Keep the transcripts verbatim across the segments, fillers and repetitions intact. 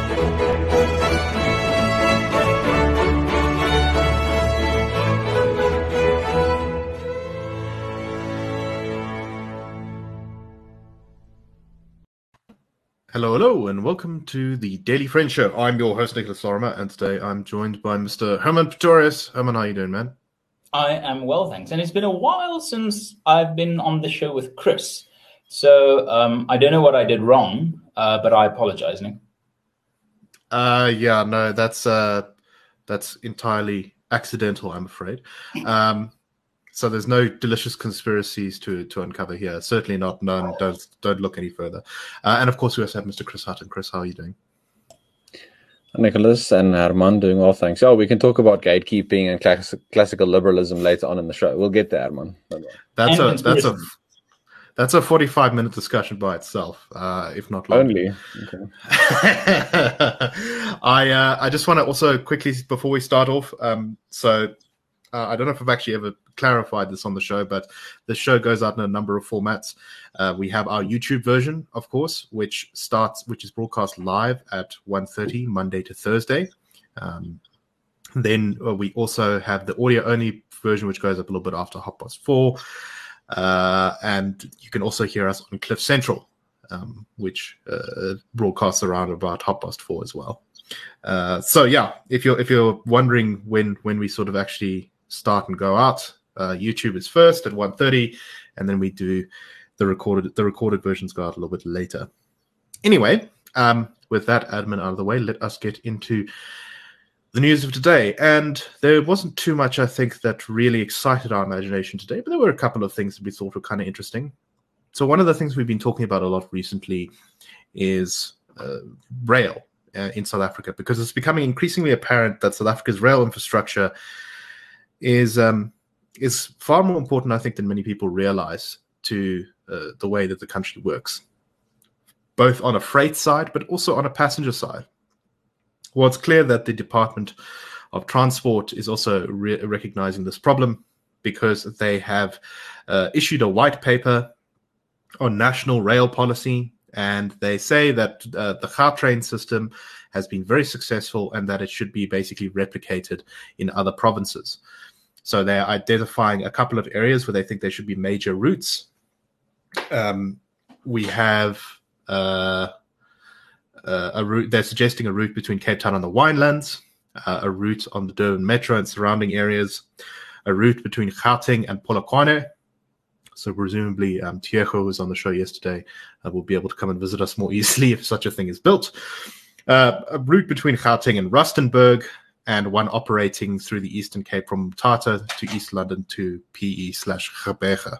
Hello, hello, and welcome to the Daily Friend Show. I'm your host, Nicholas Lorimer, and today I'm joined by Mister Herman Pretorius. Herman, how you doing, man? I am well, thanks. And it's been a while since I've been on the show with Chris. So um, I don't know what I did wrong, uh, but I apologize, Nick. Uh, yeah, no, that's uh, that's entirely accidental, I'm afraid. Um, so there's no delicious conspiracies to to uncover here. Certainly not none. Don't don't look any further. Uh, and of course, we also have Mister Chris Hutton. Chris, how are you doing? Nicholas and Herman doing well, thanks. Yeah, we can talk about gatekeeping and class classical liberalism later on in the show. We'll get there, Herman. That's a that's a that's a forty-five minute discussion by itself, uh, if not longer. Only. Okay. I uh, I just want to also quickly before we start off. Um, so uh, I don't know if I've actually ever clarified this on the show, but the show goes out in a number of formats. Uh, we have our YouTube version, of course, which starts, which is broadcast live at one thirty Monday to Thursday. Um, then uh, we also have the audio-only version, which goes up a little bit after half past four. Uh, and you can also hear us on Cliff Central, um, which uh, broadcasts around about half past four as well. Uh, so yeah, if you're if you're wondering when when we sort of actually start and go out, uh, YouTube is first at one thirty, and then we do the recorded the recorded versions go out a little bit later. Anyway, um, with that admin out of the way, let us get into the news of today. And there wasn't too much, I think, that really excited our imagination today, but there were a couple of things that we thought were kind of interesting. So one of the things we've been talking about a lot recently is uh, rail uh, in South Africa, because it's becoming increasingly apparent that South Africa's rail infrastructure is um, is far more important, I think, than many people realize to uh, the way that the country works, both on a freight side, but also on a passenger side. Well, it's clear that the Department of Transport is also re recognizing this problem, because they have uh, issued a white paper on national rail policy, and they say that uh, the Gautrain system has been very successful and that it should be basically replicated in other provinces. So they're identifying a couple of areas where they think there should be major routes. Um, we have uh, uh, a route, they're suggesting a route between Cape Town and the Winelands, uh, a route on the Durban Metro and surrounding areas, a route between Gauteng and Polokwane. So presumably um, Tiejo, who was on the show yesterday, uh, will be able to come and visit us more easily if such a thing is built. Uh, a route between Gauteng and Rustenburg, and one operating through the Eastern Cape from Mthatha to East London to P E slash Gqeberha.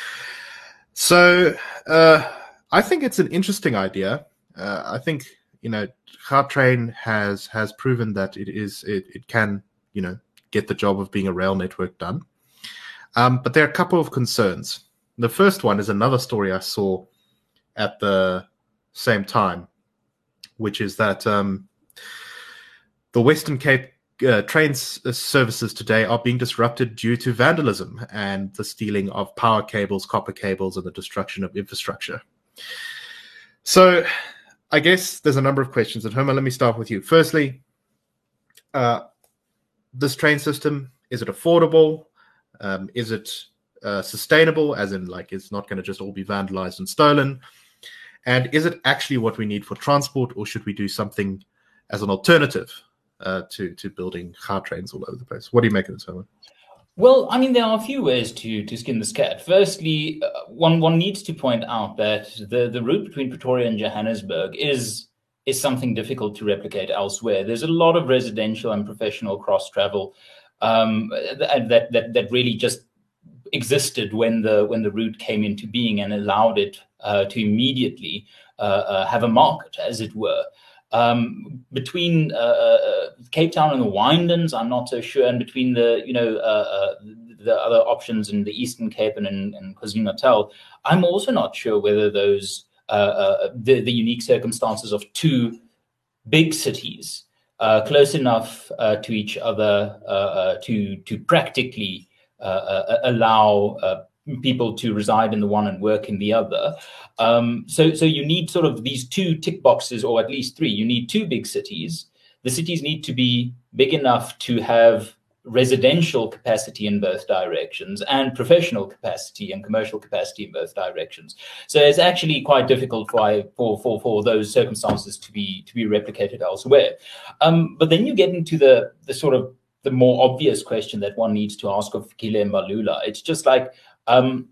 So uh, I think it's an interesting idea. Uh, I think, you know, Gautrain has has proven that it is it, it can, you know, get the job of being a rail network done. Um, but there are a couple of concerns. The first one is another story I saw at the same time, which is that um, the Western Cape uh, train services today are being disrupted due to vandalism and the stealing of power cables, copper cables, and the destruction of infrastructure. So I guess there's a number of questions. And Herman, let me start with you. Firstly, uh, this train system, is it affordable? Um, is it uh, sustainable, as in, like, it's not going to just all be vandalized and stolen? And is it actually what we need for transport, or should we do something as an alternative uh, to, to building car trains all over the place? What do you make of this, Herman? Well, I mean, there are a few ways to, to skin this cat. Firstly, uh, one, one needs to point out that the, the route between Pretoria and Johannesburg is, is something difficult to replicate elsewhere. There's a lot of residential and professional cross-travel um, that, that, that really just existed when the, when the route came into being and allowed it uh, to immediately uh, uh, have a market, as it were. Um, between uh, uh, Cape Town and the Winelands, I'm not so sure, and between the you know uh, uh, the other options in the Eastern Cape and in, in KwaZulu-Natal, I'm also not sure whether those uh, uh, the, the unique circumstances of two big cities uh, close enough uh, to each other uh, uh, to to practically uh, uh, allow uh, people to reside in the one and work in the other. Um, so, so you need sort of these two tick boxes, or at least three. You need two big cities. The cities need to be big enough to have residential capacity in both directions and professional capacity and commercial capacity in both directions. So it's actually quite difficult for for for, for those circumstances to be to be replicated elsewhere. Um, but then you get into the the sort of the more obvious question that one needs to ask of Fikile Mbalula. It's just like, um,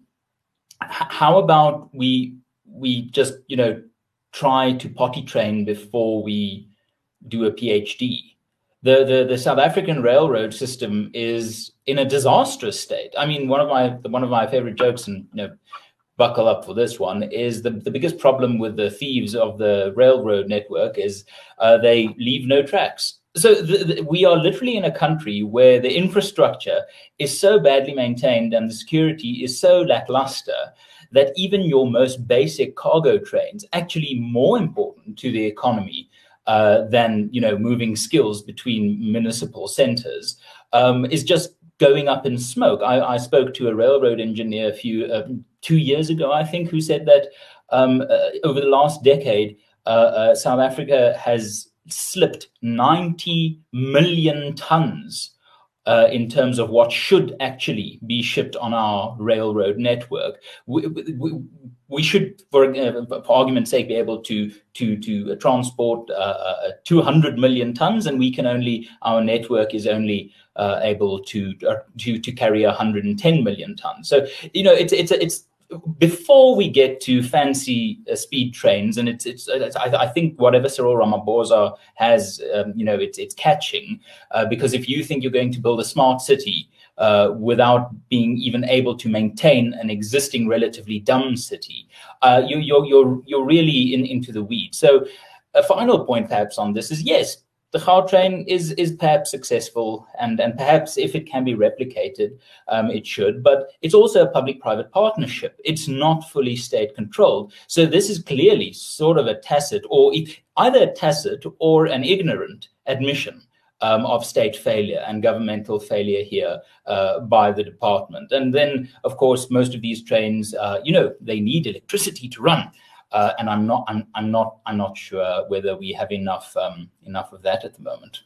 how about we we just you know try to potty train before we do a PhD? The, the the South African railroad system is in a disastrous state. I mean, one of my one of my favorite jokes, and you know, buckle up for this one, is the, the biggest problem with the thieves of the railroad network is uh, they leave no tracks. So the, the, we are literally in a country where the infrastructure is so badly maintained and the security is so lackluster that even your most basic cargo trains, actually more important to the economy Uh, than you know moving skills between municipal centers, um, is just going up in smoke. I, I spoke to a railroad engineer a few uh, two years ago, I think, who said that um, uh, over the last decade, uh, uh, South Africa has slipped ninety million tons Uh, in terms of what should actually be shipped on our railroad network. We, we, we should, for, uh, for argument's sake, be able to to to transport uh, two hundred million tons, and we can only, our network is only uh, able to uh, to to carry one hundred ten million tons. So you know, it's it's it's. Before we get to fancy uh, speed trains, and it's it's, it's I, I think whatever Cyril Ramaphosa has, um, you know, it's it's catching, uh, because if you think you're going to build a smart city uh, without being even able to maintain an existing relatively dumb city, uh, you, you're you're you're really in into the weeds. So a final point perhaps on this is, yes, the Gautrain is is perhaps successful, and and perhaps if it can be replicated, um, it should. But it's also a public-private partnership. It's not fully state-controlled. So this is clearly sort of a tacit, or either a tacit or an ignorant admission um, of state failure and governmental failure here uh, by the department. And then, of course, most of these trains, uh, you know, they need electricity to run. Uh, and I'm not, I'm, I'm not, I'm not sure whether we have enough, um, enough of that at the moment.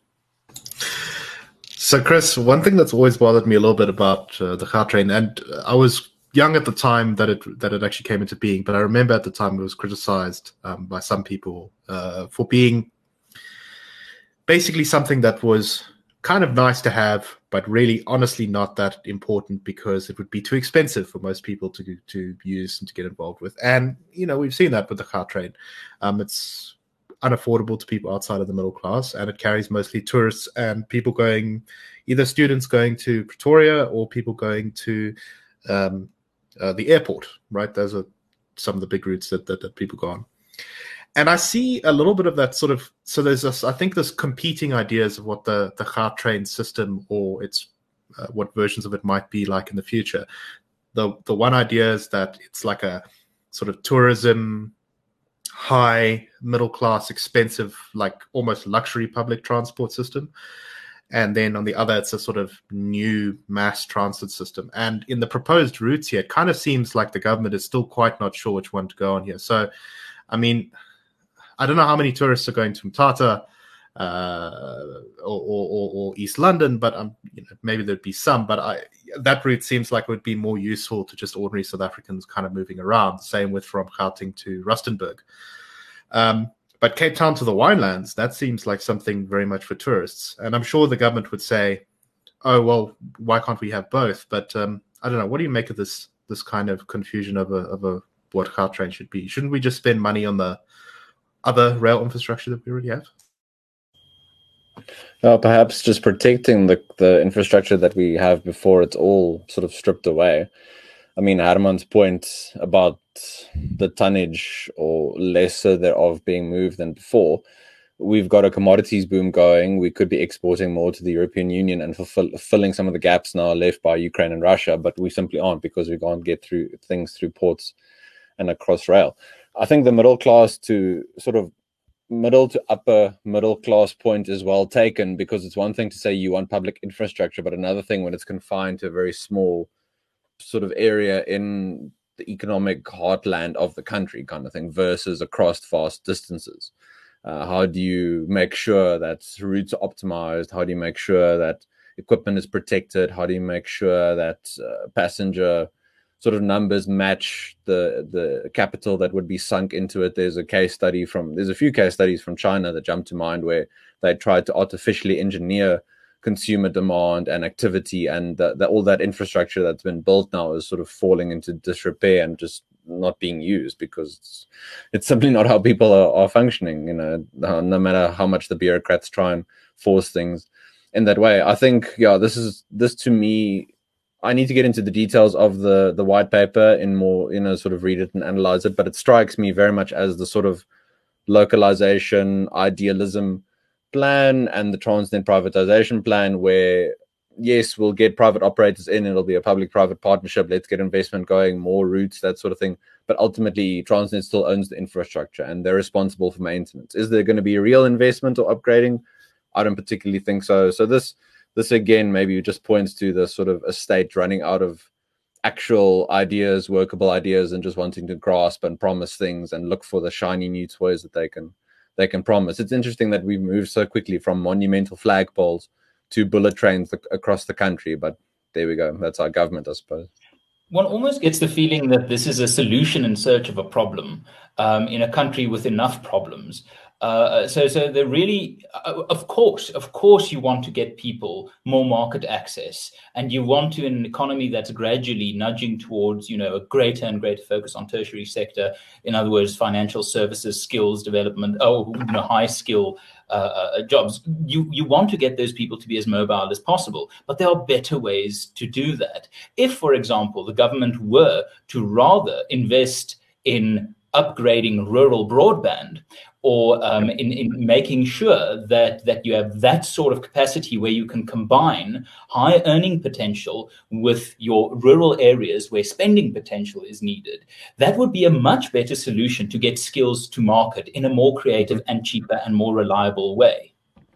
So, Chris, one thing that's always bothered me a little bit about uh, the Gautrain, and I was young at the time that it that it actually came into being, but I remember at the time it was criticized um, by some people uh, for being basically something that was kind of nice to have, but really honestly not that important, because it would be too expensive for most people to to use and to get involved with. And, you know, we've seen that with the Gautrain. Um, it's unaffordable to people outside of the middle class, and it carries mostly tourists and people going, either students going to Pretoria or people going to um, uh, the airport, right? Those are some of the big routes that, that, that people go on. And I see a little bit of that sort of, so there's this, I think there's competing ideas of what the, the Gautrain system, or its uh, what versions of it might be like in the future. The the one idea is that it's like a sort of tourism, high, middle class, expensive, like almost luxury public transport system. And then on the other, it's a sort of new mass transit system. And in the proposed routes here, it kind of seems like the government is still quite not sure which one to go on here. So, I mean, I don't know how many tourists are going to Mthatha uh, or, or, or East London, but um, you know, maybe there'd be some. But I, that route seems like it would be more useful to just ordinary South Africans kind of moving around. Same with from Gauteng to Rustenburg. Um, but Cape Town to the Winelands, that seems like something very much for tourists. And I'm sure the government would say, oh, well, why can't we have both? But um, I don't know. What do you make of this this kind of confusion of a, of a what Gautrain should be? Shouldn't we just spend money on the other rail infrastructure that we already have? Uh, perhaps just protecting the, the infrastructure that we have before it's all sort of stripped away. I mean, Herman's point about the tonnage or lesser thereof being moved than before, we've got a commodities boom going. We could be exporting more to the European Union and fulfill, filling some of the gaps now left by Ukraine and Russia, but we simply aren't, because we can't get through things through ports and across rail. I think the middle class to sort of middle to upper middle class point is well taken, because it's one thing to say you want public infrastructure, but another thing when it's confined to a very small sort of area in the economic heartland of the country, kind of thing, versus across vast distances? Uh, how do you make sure that routes are optimized? How do you make sure that equipment is protected? How do you make sure that uh, passenger sort of numbers match the the capital that would be sunk into it? There's a case study from, there's a few case studies from China that jump to mind where they tried to artificially engineer consumer demand and activity, and the, the, all that infrastructure that's been built now is sort of falling into disrepair and just not being used because it's, it's simply not how people are, are functioning, you know, no matter how much the bureaucrats try and force things in that way. I think, yeah, this is, this to me, I need to get into the details of the, the white paper in more, you know, sort of read it and analyze it, but it strikes me very much as the sort of localization, idealism plan and the Transnet privatization plan where, yes, we'll get private operators in, it'll be a public-private partnership, let's get investment going, more routes, that sort of thing. But ultimately, Transnet still owns the infrastructure and they're responsible for maintenance. Is there going to be a real investment or upgrading? I don't particularly think so. So this, this again, maybe just points to the sort of estate running out of actual ideas, workable ideas, and just wanting to grasp and promise things and look for the shiny new toys that they can they can promise. It's interesting that we've moved so quickly from monumental flagpoles to bullet trains th- across the country, but there we go. That's our government, I suppose. One almost gets the feeling that this is a solution in search of a problem um, in a country with enough problems. Uh, so, so they're really, uh, of course, of course, you want to get people more market access, and you want to, in an economy that's gradually nudging towards, you know, a greater and greater focus on tertiary sector. In other words, financial services, skills development, oh, you know, high skill uh, uh, jobs. You you want to get those people to be as mobile as possible, but there are better ways to do that. If, for example, the government were to rather invest in upgrading rural broadband, or um, in, in making sure that, that you have that sort of capacity where you can combine high earning potential with your rural areas where spending potential is needed, that would be a much better solution to get skills to market in a more creative and cheaper and more reliable way.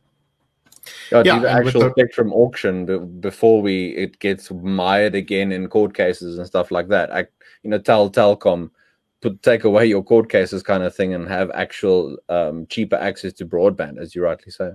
Yeah, do the actual the... spectrum auction before we it gets mired again in court cases and stuff like that. I, you know, tell Telkom, put, take away your court cases kind of thing and have actual um, cheaper access to broadband, as you rightly say.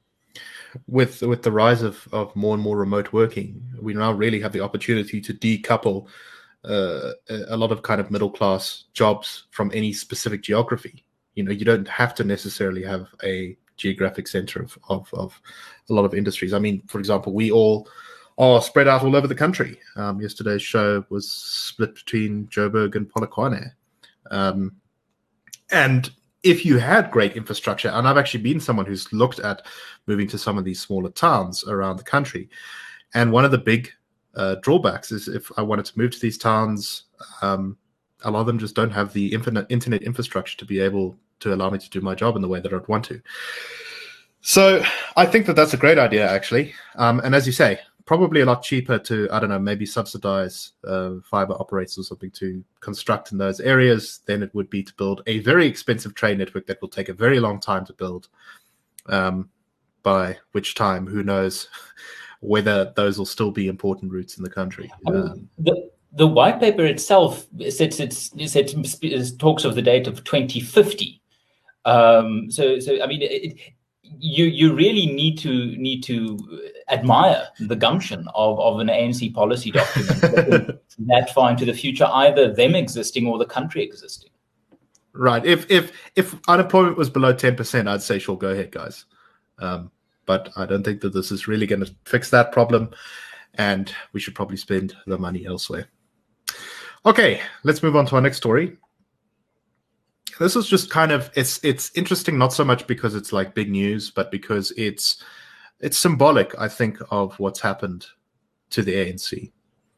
With with the rise of, of more and more remote working, we now really have the opportunity to decouple uh, a lot of kind of middle class jobs from any specific geography. You know, you don't have to necessarily have a geographic center of, of, of a lot of industries. I mean, for example, we all are spread out all over the country. Um, yesterday's show was split between Joburg and Polokwane. Um, and if you had great infrastructure, and I've actually been someone who's looked at moving to some of these smaller towns around the country, and one of the big uh, drawbacks is if I wanted to move to these towns, um, a lot of them just don't have the infinite internet infrastructure to be able to allow me to do my job in the way that I'd want to. So I think that that's a great idea, actually. Um, and as you say, probably a lot cheaper to, I don't know, maybe subsidize uh, fiber operators or something to construct in those areas than it would be to build a very expensive train network that will take a very long time to build, um, by which time, who knows whether those will still be important routes in the country. Um, the, the white paper itself sets, it's, it's, it talks of the date of twenty fifty. Um, so, so I mean, it, you you really need to need to admire the gumption of, of an A N C policy document that far into the future, either them existing or the country existing. Right. If if if unemployment was below ten percent, I'd say, sure, go ahead, guys. Um, but I don't think that this is really going to fix that problem, and we should probably spend the money elsewhere. Okay, let's move on to our next story. This is just kind of, it's it's interesting, not so much because it's like big news, but because it's it's symbolic, I think, of what's happened to the A N C.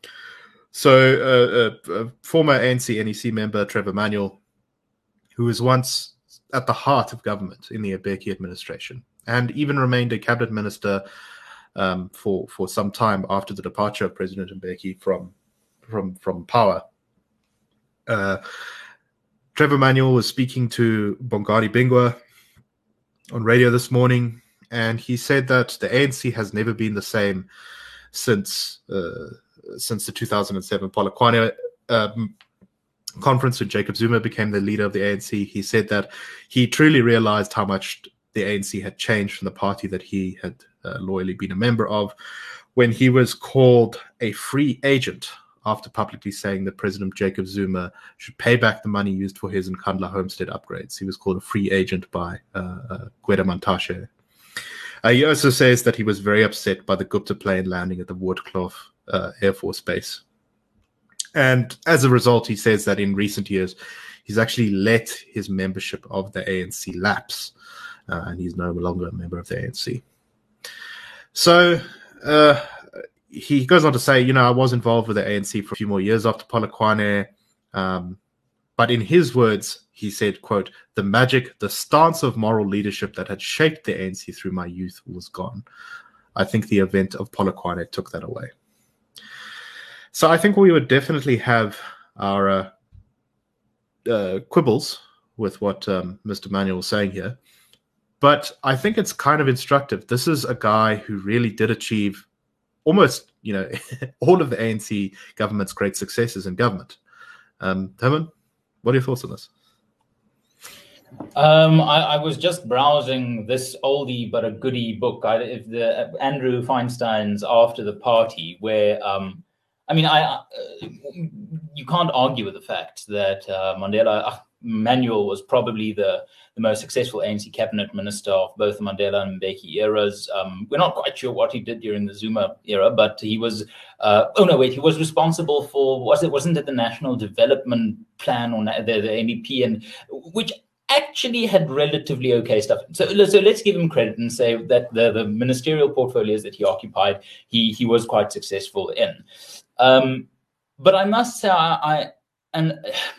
So uh, uh, former A N C N E C member Trevor Manuel, who was once at the heart of government in the Mbeki administration and even remained a cabinet minister um, for, for some time after the departure of President Mbeki from, from, from power. Uh, Trevor Manuel was speaking to Bongani Bingwa on radio this morning, and he said that the A N C has never been the same since uh, since the two thousand seven Polokwane um, conference when Jacob Zuma became the leader of the A N C. He said that he truly realized how much the A N C had changed from the party that he had uh, loyally been a member of when he was called a free agent after publicly saying that President Jacob Zuma should pay back the money used for his Nkandla homestead upgrades. He was called a free agent by uh, uh, Gwede Mantashe. Uh, he also says that he was very upset by the Gupta plane landing at the Woordkloof uh, Air Force Base. And as a result, he says that in recent years, he's actually let his membership of the A N C lapse, uh, and he's no longer a member of the A N C. So uh, he goes on to say, you know, I was involved with the A N C for a few more years after Polokwane, um, but in his words, he said, quote, the magic, the stance of moral leadership that had shaped the A N C through my youth was gone. I think the event of Polokwane took that away. So I think we would definitely have our uh, uh, quibbles with what um, Mister Manuel was saying here. But I think it's kind of instructive. This is a guy who really did achieve almost, you know, all of the A N C government's great successes in government. Um, Herman, what are your thoughts on this? Um, I, I was just browsing this oldie but a goodie book, I, if the uh, Andrew Feinstein's After the Party, where um, I mean, I uh, you can't argue with the fact that uh, Mandela uh, Manuel was probably the, the most successful A N C cabinet minister of both the Mandela and Mbeki eras. Um, we're not quite sure what he did during the Zuma era, but he was. Uh, oh no, wait, he was responsible for was it wasn't it the National Development Plan or the, the N D P, and which actually had relatively okay stuff. So, so let's give him credit and say that the, the ministerial portfolios that he occupied, he he was quite successful in. Um, but I must say, I, I and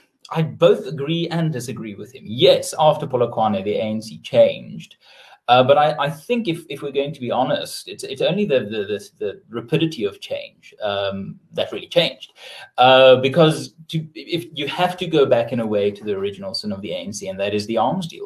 I both agree and disagree with him. Yes, after Polokwane, the A N C changed. Uh, but I, I think if, if we're going to be honest, it's it's only the the, the, the rapidity of change um, that really changed. Uh, because to, if you have to go back in a way to the original sin of the A N C, and that is the arms deal,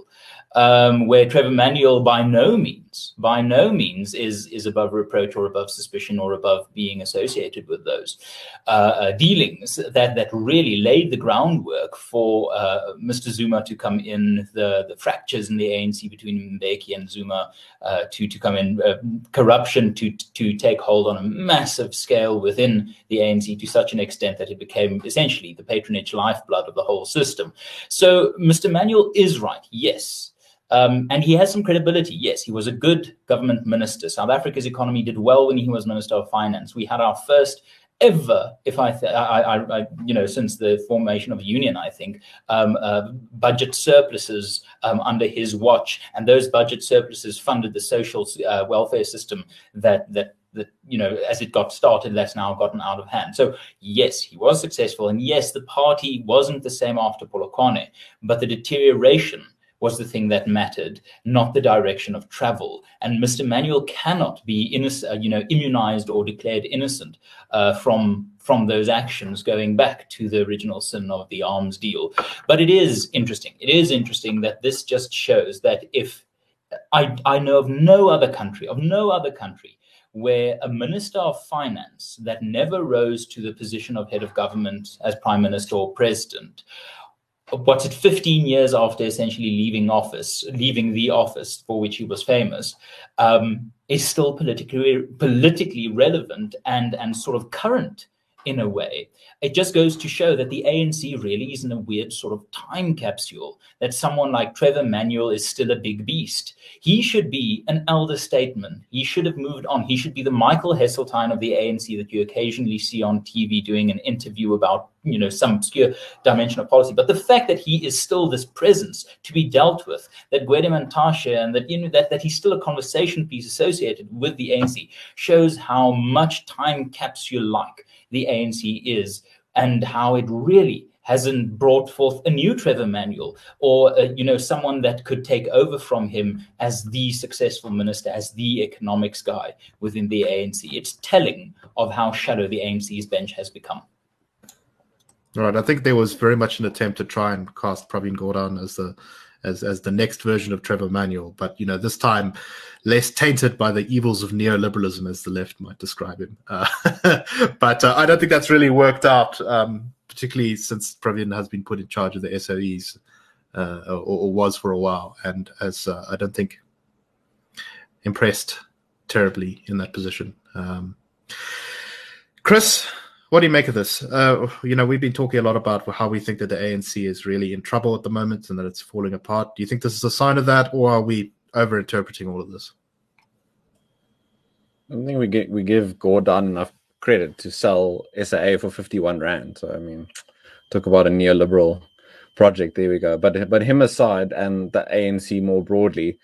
um, where Trevor Manuel by no means, by no means is, is above reproach or above suspicion or above being associated with those uh, uh, dealings that, that really laid the groundwork for uh, Mister Zuma to come in, the, the fractures in the A N C between Mbeki and Zuma uh, to, to come in, uh, corruption to, to take hold on a massive scale within the A N C to such an extent that it became essentially the patronage lifeblood of the whole system. So Mister Manuel is right, yes. Um, and he has some credibility. Yes, he was a good government minister. South Africa's economy did well when he was Minister of Finance. We had our first ever, if I, th- I, I, I, you know, since the formation of union, I think, um, uh, budget surpluses um, under his watch, and those budget surpluses funded the social uh, welfare system that that that you know, as it got started, that's now gotten out of hand. So yes, he was successful, and yes, the party wasn't the same after Polokwane, but the deterioration was the thing that mattered, not the direction of travel. And Mister Manuel cannot be innocent, uh, you know, immunized or declared innocent uh, from from those actions going back to the original sin of the arms deal. But it is interesting. It is interesting that this just shows that if I I know of no other country, of no other country, where a minister of finance that never rose to the position of head of government as prime minister or president, what's it, fifteen years after essentially leaving office, leaving the office for which he was famous, um, is still politically politically relevant and, and sort of current in a way. It just goes to show that the A N C really is in a weird sort of time capsule, that someone like Trevor Manuel is still a big beast. He should be an elder statesman. He should have moved on. He should be the Michael Heseltine of the A N C that you occasionally see on T V doing an interview about, you know, some obscure dimension of policy. But the fact that he is still this presence to be dealt with, that Gwede Mantashe, and that, you know, that, that he's still a conversation piece associated with the A N C, shows how much time capsule-like the A N C is, and how it really hasn't brought forth a new Trevor Manuel, or uh, you know, someone that could take over from him as the successful minister, as the economics guy within the A N C. It's telling of how shallow the A N C's bench has become. All right, I think there was very much an attempt to try and cast Pravin Gordhan as the as as the next version of Trevor Manuel, but you know, this time less tainted by the evils of neoliberalism, as the left might describe him. Uh, but uh, I don't think that's really worked out, um, particularly since Pravin has been put in charge of the S O Es, uh, or, or was for a while, and as uh, I don't think impressed terribly in that position. Um, Chris, what do you make of this? Uh, you know, we've been talking a lot about how we think that the A N C is really in trouble at the moment and that it's falling apart. Do you think this is a sign of that, or are we over-interpreting all of this? I think we get, we give Gordon enough credit to sell S A A for fifty-one rand. So, I mean, talk about a neoliberal project. There we go. But but him aside, and the A N C more broadly,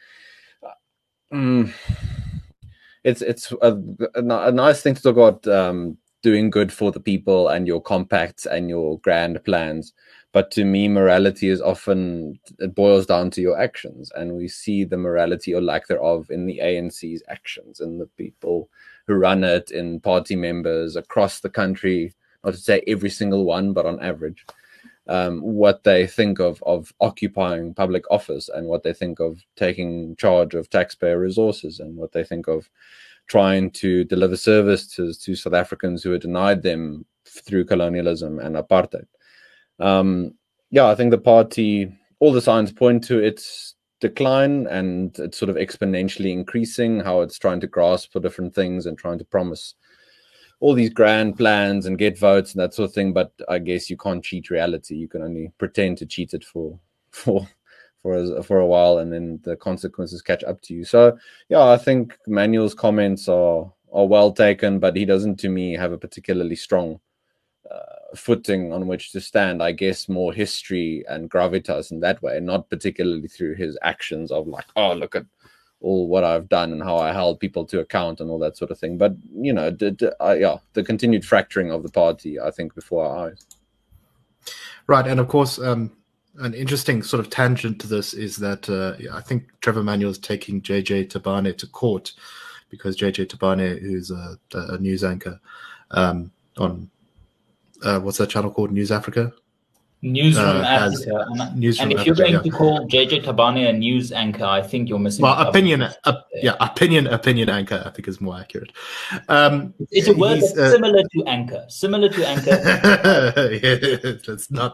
um, it's it's a, a nice thing to talk about um, doing good for the people and your compacts and your grand plans. But to me, morality is often, it boils down to your actions. And we see the morality or lack thereof in the A N C's actions, in the people who run it, in party members across the country, not to say every single one, but on average, um, what they think of, of occupying public office, and what they think of taking charge of taxpayer resources, and what they think of trying to deliver service to, to South Africans who are denied them through colonialism and apartheid. Um, yeah, I think the party, all the signs point to its decline, and it's sort of exponentially increasing, how it's trying to grasp for different things and trying to promise all these grand plans and get votes and that sort of thing. But I guess you can't cheat reality. You can only pretend to cheat it for for for a, for a while, and then the consequences catch up to you. So yeah, I think Manuel's comments are are well taken, but he doesn't, to me, have a particularly strong Uh, footing on which to stand. I guess more history and gravitas in that way, not particularly through his actions of like, oh, look at all what I've done and how I held people to account and all that sort of thing. But, you know, the, the, uh, yeah, the continued fracturing of the party, I think, before our eyes. Right. And of course, um, an interesting sort of tangent to this is that uh, I think Trevor Manuel is taking J J Tabane to court, because J J Tabane, who's a, a news anchor um, on Uh, what's that channel called? News Africa? News from uh, Africa. And, news and from if you're Africa, going yeah. to call J J Tabane a news anchor, I think you're missing. Well, opinion, uh, yeah, opinion, opinion anchor, I think is more accurate. Um, it's a word that's uh, similar to anchor. Similar to anchor. yeah, let's not.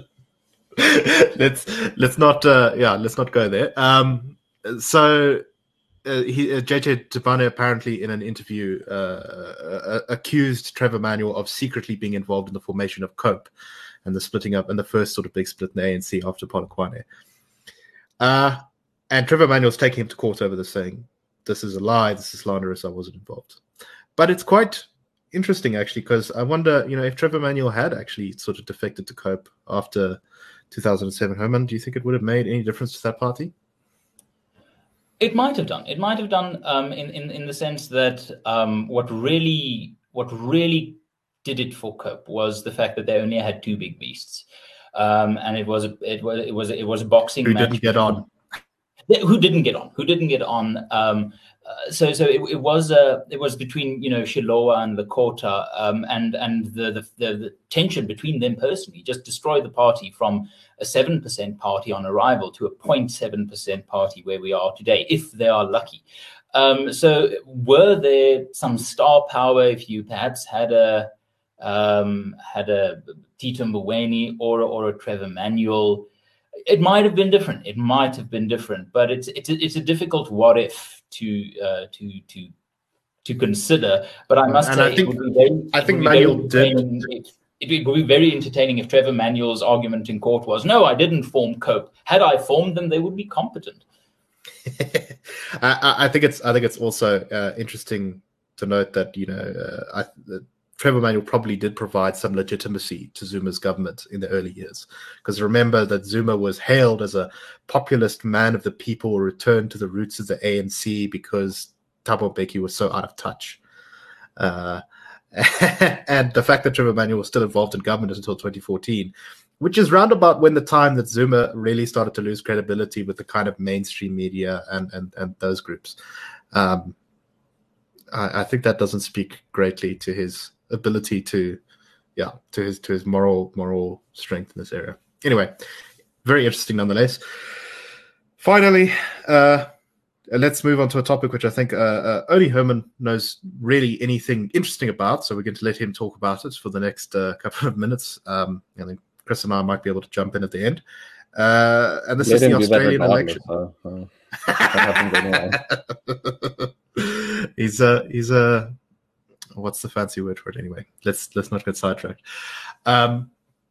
let's let's not. Uh, yeah, let's not go there. Um, so. Uh, he, uh, J J Tabane apparently in an interview uh, uh, accused Trevor Manuel of secretly being involved in the formation of COPE and the splitting up, and the first sort of big split in the A N C after Polokwane. Uh, and Trevor Manuel's taking him to court over this, saying, this is a lie, this is slanderous, I wasn't involved. But it's quite interesting, actually, because I wonder, you know, if Trevor Manuel had actually sort of defected to COPE after two thousand seven, Herman, do you think it would have made any difference to that party? It might have done. It might have done um, in, in in the sense that um, what really what really did it for COPE was the fact that they only had two big beasts, um, and it was a, it was it was it was a boxing Who match. didn't get on? Who didn't get on? Who didn't get on? Um, uh, so so it, it was uh, it was between you know Shilowa and Lekota, um, and and the the, the the tension between them personally just destroyed the party from a seven percent party on arrival to a zero point seven percent party where we are today, if they are lucky. Um, so were there some star power if you perhaps had a um, had a Tito Mboweni or or a Trevor Manuel? It might have been different. It might have been different, but it's it's a, it's a difficult what if to uh, to to to consider. But I must and say, I think it would be very, I think Manuel did. If, it would be very entertaining if Trevor Manuel's argument in court was, "No, I didn't form COPE. Had I formed them, they would be competent." I, I think it's I think it's also uh, interesting to note that you know uh, I, uh, Trevor Manuel probably did provide some legitimacy to Zuma's government in the early years, because remember that Zuma was hailed as a populist man of the people, returned to the roots of the A N C because Thabo Mbeki was so out of touch. Uh, and the fact that Trevor Manuel was still involved in government until twenty fourteen, which is roundabout when the time that Zuma really started to lose credibility with the kind of mainstream media and and, and those groups. Um, I, I think that doesn't speak greatly to his ability to, yeah, to his to his moral moral strength in this area. Anyway, very interesting nonetheless. Finally, uh, let's move on to a topic which I think uh, uh, only Herman knows really anything interesting about. So we're going to let him talk about it for the next uh, couple of minutes. Um, and then Chris and I might be able to jump in at the end. Uh, and this Let is the him do that Australian regardless, election. so, so. That happens anyway. he's a he's a what's the fancy word for it anyway? Let's let's not get sidetracked. Um,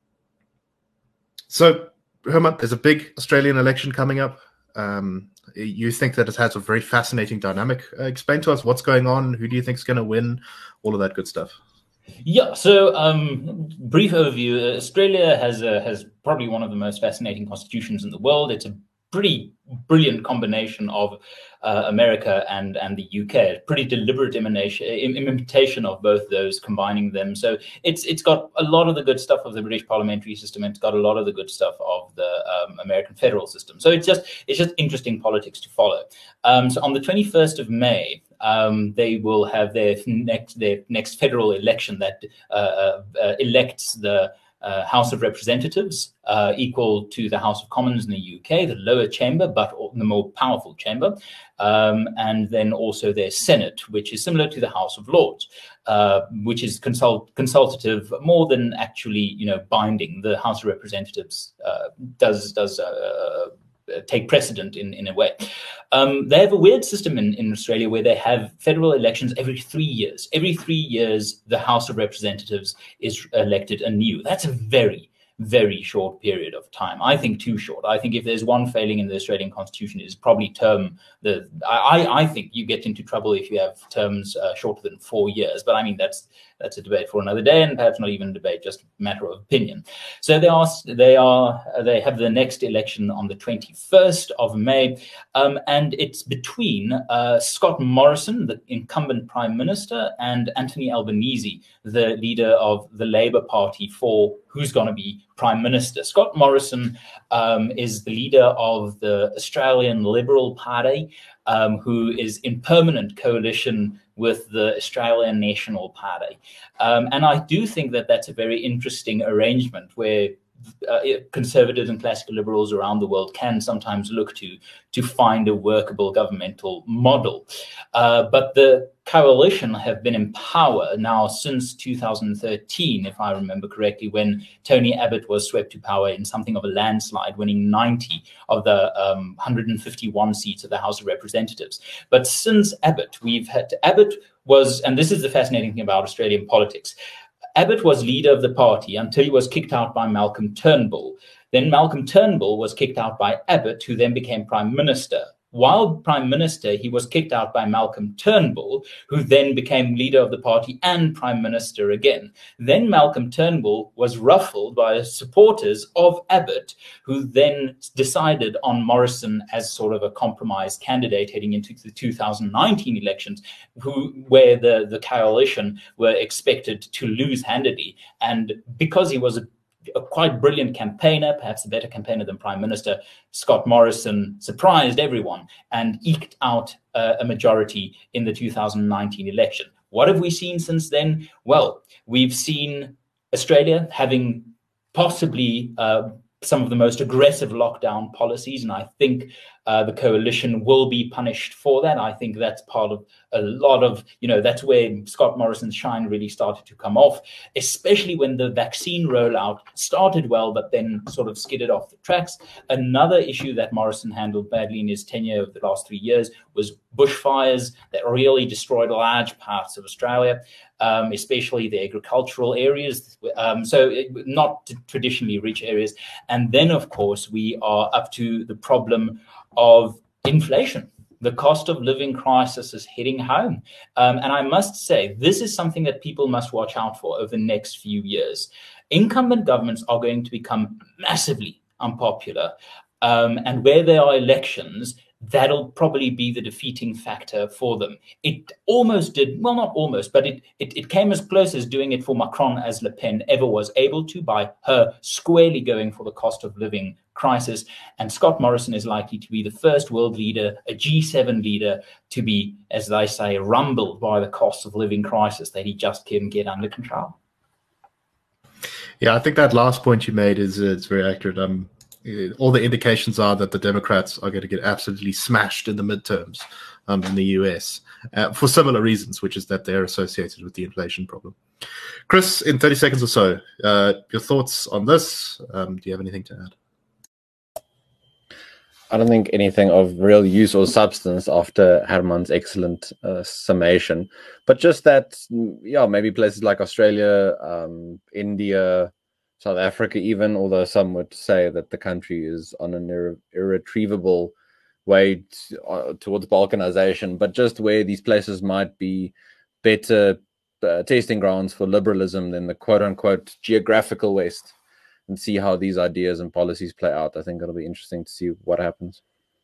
so Herman, there's a big Australian election coming up. Um, you think that it has a very fascinating dynamic. Uh, explain to us what's going on. Who do you think is going to win? All of that good stuff. Yeah, so um, brief overview. Australia has a, has probably one of the most fascinating constitutions in the world. It's a pretty brilliant combination of uh, America and, and the U K. Pretty deliberate imitation, imitation of both those, combining them. So it's it's got a lot of the good stuff of the British parliamentary system. It's got a lot of the good stuff of the um, American federal system. So it's just it's just interesting politics to follow. Um, so on the twenty-first of May. Um, they will have their next their next federal election that uh, uh, elects the uh, House of Representatives, uh, equal to the House of Commons in the U K, the lower chamber, but the more powerful chamber, um, and then also their Senate, which is similar to the House of Lords, uh, which is consult consultative more than actually, you know, binding. The House of Representatives uh, does does. Uh, take precedent in, in a way. Um, they have a weird system in, in Australia where they have federal elections every three years. Every three years, the House of Representatives is elected anew. That's a very, very short period of time. I think too short. I think if there's one failing in the Australian Constitution, it's probably term. The I, I think you get into trouble if you have terms uh, shorter than four years. But I mean, that's that's a debate for another day, and perhaps not even a debate, just a matter of opinion. So they are they are they have the next election on the twenty-first of May, um, and it's between uh, Scott Morrison, the incumbent Prime Minister, and Anthony Albanese, the leader of the Labour Party, for who's going to be Prime Minister. Scott Morrison um, is the leader of the Australian Liberal Party, um, who is in permanent coalition with the Australian National Party. Um, and I do think that that's a very interesting arrangement where uh, conservatives and classical liberals around the world can sometimes look to to find a workable governmental model. Uh, but the coalition have been in power now since two thousand thirteen, if I remember correctly, when Tony Abbott was swept to power in something of a landslide, winning ninety of the um, one hundred fifty-one seats of the House of Representatives. But since Abbott, we've had Abbott was, and this is the fascinating thing about Australian politics, Abbott was leader of the party until he was kicked out by Malcolm Turnbull. Then Malcolm Turnbull was kicked out by Abbott, who then became Prime Minister. While Prime Minister, he was kicked out by Malcolm Turnbull, who then became leader of the party and Prime Minister again. Then Malcolm Turnbull was ruffled by supporters of Abbott, who then decided on Morrison as sort of a compromise candidate heading into the two thousand nineteen elections, who, where the, the coalition were expected to lose handily. And because he was a a quite brilliant campaigner, perhaps a better campaigner than Prime Minister, Scott Morrison surprised everyone and eked out uh, a majority in the two thousand nineteen election. What have we seen since then? Well, we've seen Australia having possibly uh, some of the most aggressive lockdown policies, and I think uh, the coalition will be punished for that. I think that's part of a lot of, you know, that's where Scott Morrison's shine really started to come off, especially when the vaccine rollout started well, but then sort of skidded off the tracks. Another issue that Morrison handled badly in his tenure over the last three years was bushfires that really destroyed large parts of Australia, um, especially the agricultural areas, um, so it, not traditionally rich areas. And then, of course, we are up to the problem of inflation. The cost of living crisis is hitting home. Um, and I must say, this is something that people must watch out for over the next few years. Incumbent governments are going to become massively unpopular. Um, and where there are elections, that'll probably be the defeating factor for them. It almost did, well, not almost, but it, it, it came as close as doing it for Macron as Le Pen ever was able to, by her squarely going for the cost of living crisis. And Scott Morrison is likely to be the first world leader, a G seven leader, to be, as they say, rumbled by the cost of living crisis that he just couldn't get under control. Yeah, I think that last point you made is uh, it's very accurate. Um, all the indications are that the Democrats are going to get absolutely smashed in the midterms um, in the U S uh, for similar reasons, which is that they're associated with the inflation problem. Chris, in thirty seconds or so, uh, your thoughts on this? Um, do you have anything to add? I don't think anything of real use or substance after Herman's excellent uh, summation, but just that, yeah, maybe places like Australia, um, India, South Africa even, although some would say that the country is on an irre- irretrievable way to, uh, towards balkanization, but just where these places might be better uh, testing grounds for liberalism than the quote-unquote geographical West, and see how these ideas and policies play out. I think it'll be interesting to see what happens.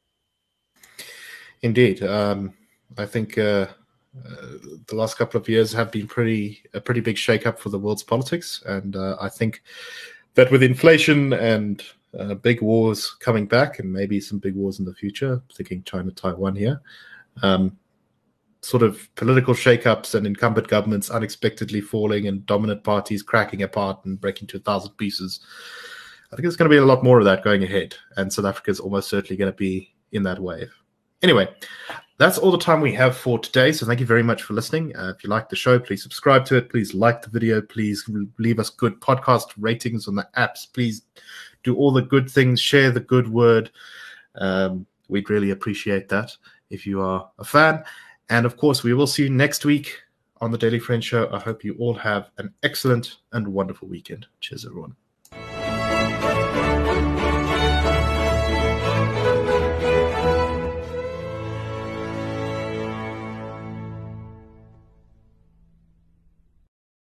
Indeed. Um, I think uh, uh, the last couple of years have been pretty a pretty big shake-up for the world's politics. And uh, I think that with inflation and uh, big wars coming back, and maybe some big wars in the future, thinking China, Taiwan here, um, sort of political shake-ups and incumbent governments unexpectedly falling and dominant parties cracking apart and breaking to a thousand pieces. I think there's going to be a lot more of that going ahead, and South Africa is almost certainly going to be in that wave. Anyway, that's all the time we have for today, so thank you very much for listening. Uh, if you like the show, please subscribe to it. Please like the video. Please leave us good podcast ratings on the apps. Please do all the good things. Share the good word. Um, we'd really appreciate that if you are a fan. And of course, we will see you next week on the Daily Friend Show. I hope you all have an excellent and wonderful weekend. Cheers, everyone.